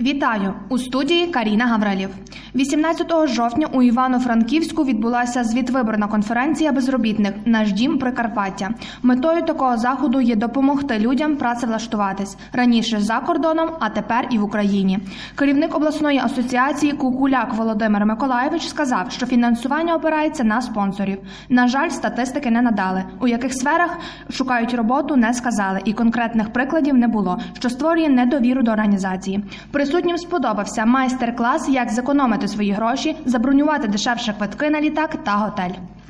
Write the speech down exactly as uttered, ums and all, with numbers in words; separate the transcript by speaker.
Speaker 1: Вітаю! У студії Каріна Гаврилів. вісімнадцятого жовтня у Івано-Франківську відбулася звітвиборна конференція безробітних «Наш дім Прикарпаття». Метою такого заходу є допомогти людям працевлаштуватись. Раніше за кордоном, а тепер і в Україні. Керівник обласної асоціації Кукуляк Володимир Миколайович сказав, що фінансування опирається на спонсорів. На жаль, статистики не надали. У яких сферах шукають роботу, не сказали. І конкретних прикладів не було, що створює недовіру до організації. Присутнім сподобався майстер-клас, як зекономити свої гроші, забронювати дешевше квитки на літак та готель.